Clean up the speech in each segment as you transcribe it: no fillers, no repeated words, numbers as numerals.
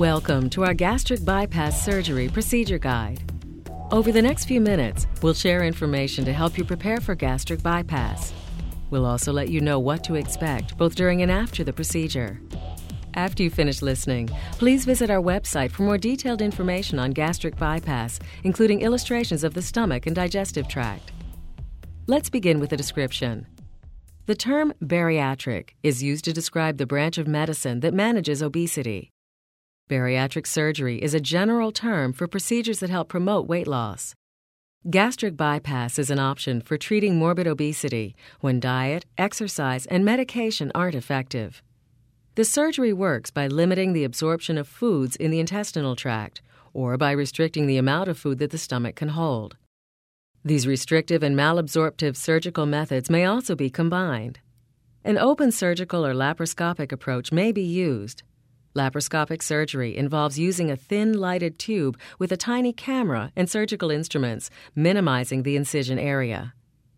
Welcome to our gastric bypass surgery procedure guide. Over the next few minutes, we'll share information to help you prepare for gastric bypass. We'll also let you know what to expect both during and after the procedure. After you finish listening, please visit our website for more detailed information on gastric bypass, including illustrations of the stomach and digestive tract. Let's begin with a description. The term bariatric is used to describe the branch of medicine that manages obesity. Bariatric surgery is a general term for procedures that help promote weight loss. Gastric bypass is an option for treating morbid obesity when diet, exercise, and medication aren't effective. The surgery works by limiting the absorption of foods in the intestinal tract or by restricting the amount of food that the stomach can hold. These restrictive and malabsorptive surgical methods may also be combined. An open surgical or laparoscopic approach may be used. Laparoscopic surgery involves using a thin, lighted tube with a tiny camera and surgical instruments, minimizing the incision area.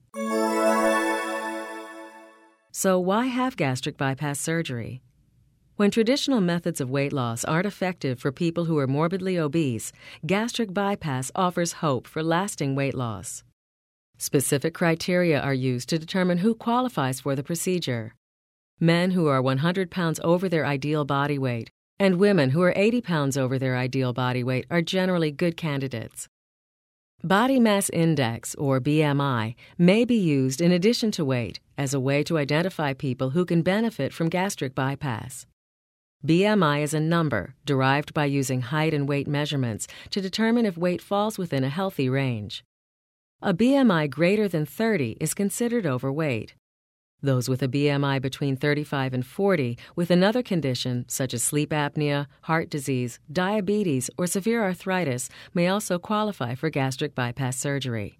So why have gastric bypass surgery? When traditional methods of weight loss aren't effective for people who are morbidly obese, gastric bypass offers hope for lasting weight loss. Specific criteria are used to determine who qualifies for the procedure. Men who are 100 pounds over their ideal body weight and women who are 80 pounds over their ideal body weight are generally good candidates. Body mass index, or BMI, may be used in addition to weight as a way to identify people who can benefit from gastric bypass. BMI is a number derived by using height and weight measurements to determine if weight falls within a healthy range. A BMI greater than 30 is considered overweight. Those with a BMI between 35 and 40 with another condition such as sleep apnea, heart disease, diabetes, or severe arthritis may also qualify for gastric bypass surgery.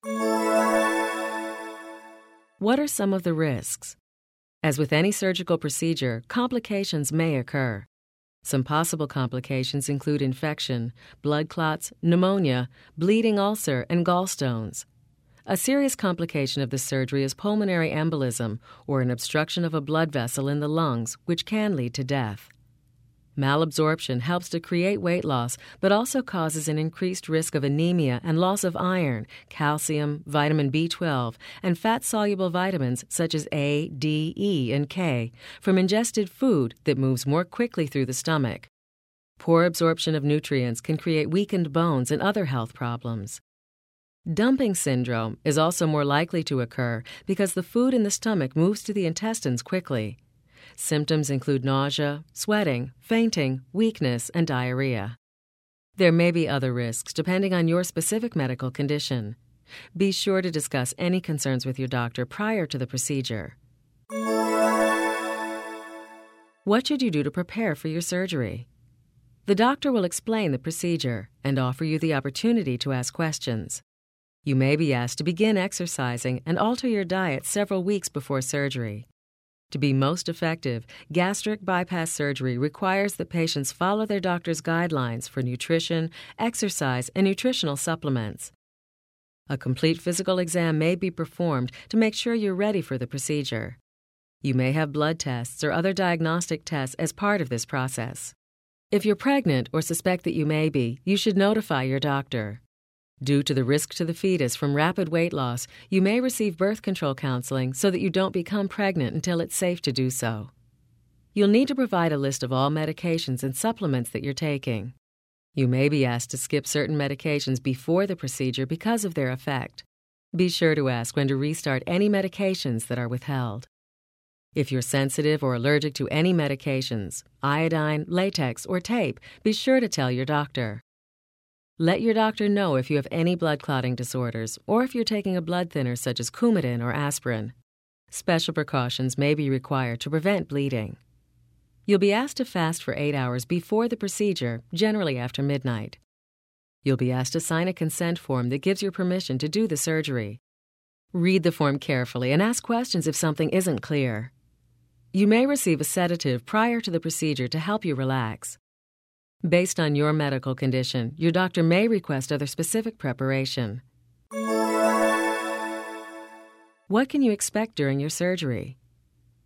What are some of the risks? As with any surgical procedure, complications may occur. Some possible complications include infection, blood clots, pneumonia, bleeding ulcer, and gallstones. A serious complication of the surgery is pulmonary embolism, or an obstruction of a blood vessel in the lungs, which can lead to death. Malabsorption helps to create weight loss, but also causes an increased risk of anemia and loss of iron, calcium, vitamin B12, and fat-soluble vitamins such as A, D, E, and K from ingested food that moves more quickly through the stomach. Poor absorption of nutrients can create weakened bones and other health problems. Dumping syndrome is also more likely to occur because the food in the stomach moves to the intestines quickly. Symptoms include nausea, sweating, fainting, weakness, and diarrhea. There may be other risks depending on your specific medical condition. Be sure to discuss any concerns with your doctor prior to the procedure. What should you do to prepare for your surgery? The doctor will explain the procedure and offer you the opportunity to ask questions. You may be asked to begin exercising and alter your diet several weeks before surgery. To be most effective, gastric bypass surgery requires that patients follow their doctor's guidelines for nutrition, exercise, and nutritional supplements. A complete physical exam may be performed to make sure you're ready for the procedure. You may have blood tests or other diagnostic tests as part of this process. If you're pregnant or suspect that you may be, you should notify your doctor. Due to the risk to the fetus from rapid weight loss, you may receive birth control counseling so that you don't become pregnant until it's safe to do so. You'll need to provide a list of all medications and supplements that you're taking. You may be asked to skip certain medications before the procedure because of their effect. Be sure to ask when to restart any medications that are withheld. If you're sensitive or allergic to any medications, iodine, latex, or tape, be sure to tell your doctor. Let your doctor know if you have any blood clotting disorders or if you're taking a blood thinner such as Coumadin or aspirin. Special precautions may be required to prevent bleeding. You'll be asked to fast for 8 hours before the procedure, generally after midnight. You'll be asked to sign a consent form that gives your permission to do the surgery. Read the form carefully and ask questions if something isn't clear. You may receive a sedative prior to the procedure to help you relax. Based on your medical condition, your doctor may request other specific preparation. What can you expect during your surgery?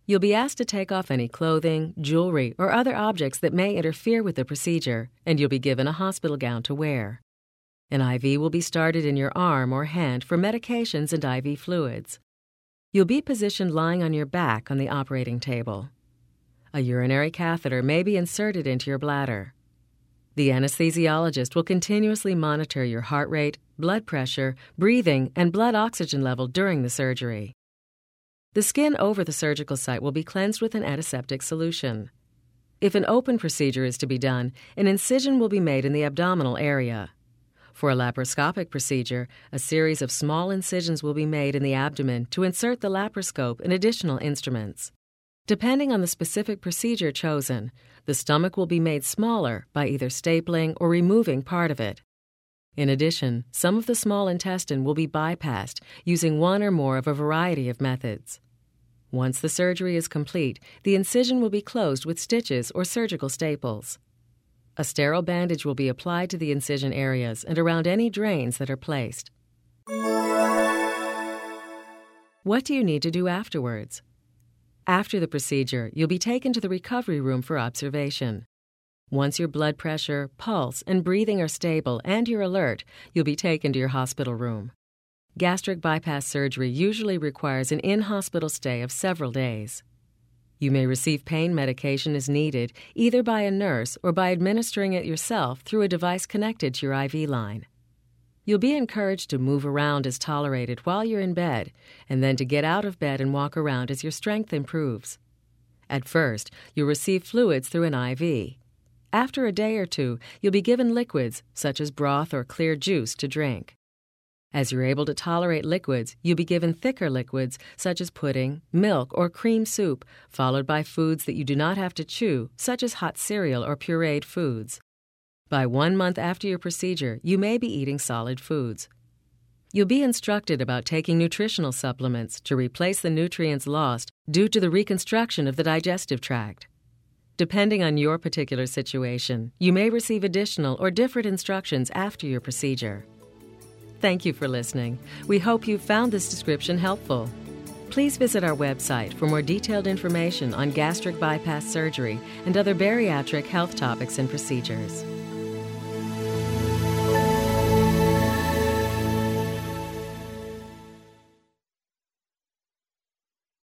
You'll be asked to take off any clothing, jewelry, or other objects that may interfere with the procedure, and you'll be given a hospital gown to wear. An IV will be started in your arm or hand for medications and IV fluids. You'll be positioned lying on your back on the operating table. A urinary catheter may be inserted into your bladder. The anesthesiologist will continuously monitor your heart rate, blood pressure, breathing, and blood oxygen level during the surgery. The skin over the surgical site will be cleansed with an antiseptic solution. If an open procedure is to be done, an incision will be made in the abdominal area. For a laparoscopic procedure, a series of small incisions will be made in the abdomen to insert the laparoscope and additional instruments. Depending on the specific procedure chosen, the stomach will be made smaller by either stapling or removing part of it. In addition, some of the small intestine will be bypassed using one or more of a variety of methods. Once the surgery is complete, the incision will be closed with stitches or surgical staples. A sterile bandage will be applied to the incision areas and around any drains that are placed. What do you need to do afterwards? After the procedure, you'll be taken to the recovery room for observation. Once your blood pressure, pulse, and breathing are stable and you're alert, you'll be taken to your hospital room. Gastric bypass surgery usually requires an in-hospital stay of several days. You may receive pain medication as needed, either by a nurse or by administering it yourself through a device connected to your IV line. You'll be encouraged to move around as tolerated while you're in bed, and then to get out of bed and walk around as your strength improves. At first, you'll receive fluids through an IV. After a day or two, you'll be given liquids, such as broth or clear juice, to drink. As you're able to tolerate liquids, you'll be given thicker liquids, such as pudding, milk, or cream soup, followed by foods that you do not have to chew, such as hot cereal or pureed foods. By 1 month after your procedure, you may be eating solid foods. You'll be instructed about taking nutritional supplements to replace the nutrients lost due to the reconstruction of the digestive tract. Depending on your particular situation, you may receive additional or different instructions after your procedure. Thank you for listening. We hope you found this description helpful. Please visit our website for more detailed information on gastric bypass surgery and other bariatric health topics and procedures.